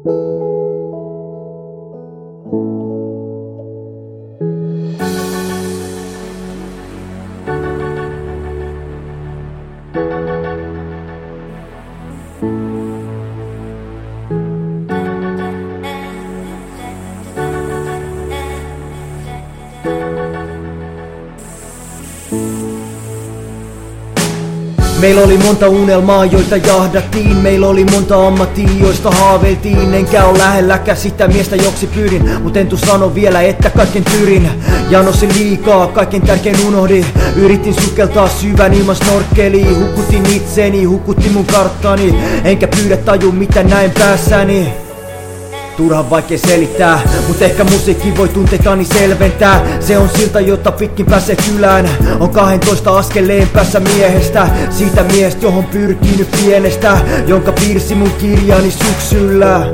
Meillä oli monta unelmaa, joita jahdattiin. Meillä oli monta ammattia, joista haaveiltiin. Enkä oo lähelläkään sitä miestä, joksi pyrin. Mut en tuu sano vielä, että kaiken tyrin. Janosin liikaa, kaiken tärkein unohdin. Yritin sukeltaa syvän ilman snorkkeliin. Hukutin itseni, hukutin mun karttani. Enkä pyydä taju, mitä näin päässäni. Turha vaikea selittää, mut ehkä musiikki voi tunteitani selventää. Se on silta, jota pitkin pääsee kylään. On 12 askeleen päässä miehestä. Siitä miestä, johon pyrkii nyt pienestä. Jonka piirsi mun kirjani syksyllä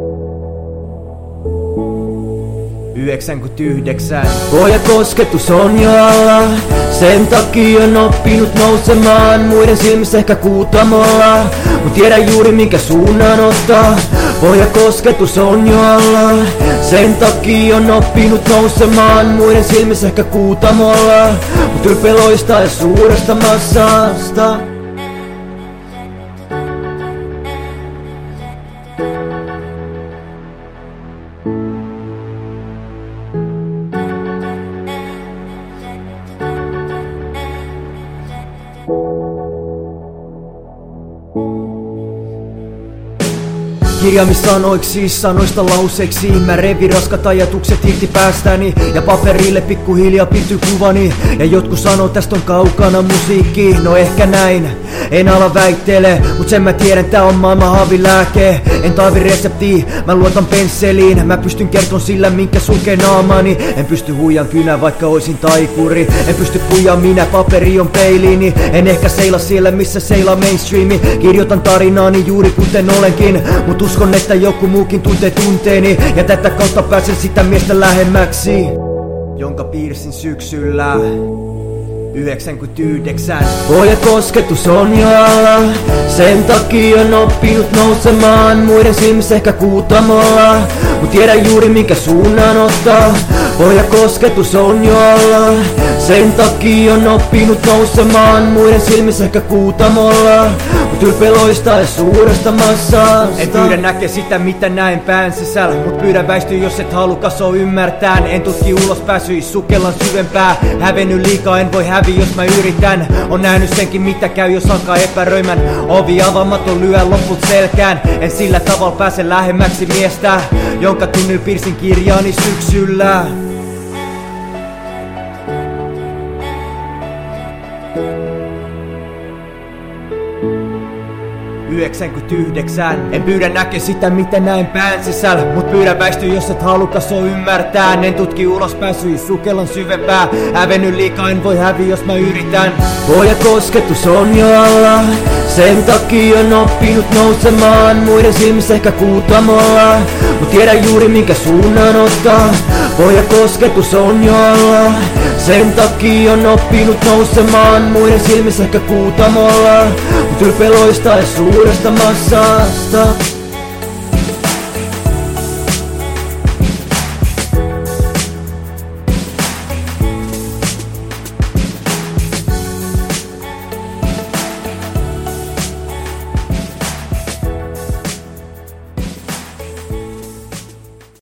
99. Pohjakosketus on jo alla. Sen takia on oppinut nousemaan. Muiden silmissä ehkä kuutamolla. Mut tiedän juuri minkä suunnan ottaa. Pohjakosketus on jo alla. Sen takia on oppinut nousemaan. Muiden silmissä ehkä kuutamolla. Mut ylpeloista ja suuresta massasta. Kirjaamissanoiksi, sanoista lauseiksi. Mä revin raskat ajatukset irti päästäni. Ja paperille pikkuhiljaa piirtyy kuvani. Ja jotkut sanoo tästä on kaukana musiikki. No ehkä näin, en ala väittele. Mut sen mä tiedän, tää on maailman haavilääke. En tarvi reseptiä, mä luotan pensseliin. Mä pystyn kerton sillä minkä sulkee naamani. En pysty huijan kynä vaikka oisin taikuri. En pysty puijaa minä, paperi on peiliini. En ehkä seila siellä missä seilaa mainstreami. Kirjoitan tarinaani juuri kuten olenkin. Mut uskon, että joku muukin tuntee tunteeni. Ja tätä kautta pääsen sitä miestä lähemmäksi, jonka piirsin syksyllä 99. Pohjakosketus on jo alla. Sen takia on oppinut nousemaan. Muiden silmissä ehkä kuutamolla. Mut tiedän juuri minkä suunnan ottaa. Pohjakosketus on jo alla. Sen takia on oppinut nousemaan. Muiden silmissä ehkä kuutamolla. Mut ylpeloista ja suuresta massasta. En pyydä näkee sitä mitä näen pään sisällä. Mut pyydän väistyä jos et halukas oo ymmärtään. En tutki ulos pääsyi sukellan syvempää. Hävenny liikaa en voi häviä jos mä yritän. On nähnyt senkin mitä käy jos alkaa epäröimän. Ovi avaamaton lyö loput selkään. En sillä tavalla pääse lähemmäksi miestä, jonka tunnilla piirsin kirjaani syksyllä 99. En pyydä näkee sitä mitä näen pään sisällä. Mut pyydän väistyä jos et halukas oo ymmärtää. En tutki ulos pääsyi sukellan syvempää. Hävenny liikaa en voi häviä jos mä yritän. Pohjakosketus on jo alla. Sen takia on oppinut nousemaan. Muiden silmissä ehkä kuutamolla. Mut tiedän juuri minkä suunnan ottaa. Pohjakosketus on jo alla. Sen takia on oppinut nousemaan. Muiden silmissä ehkä kuutamolla. Mut ylpeloista ja suuresta massasta.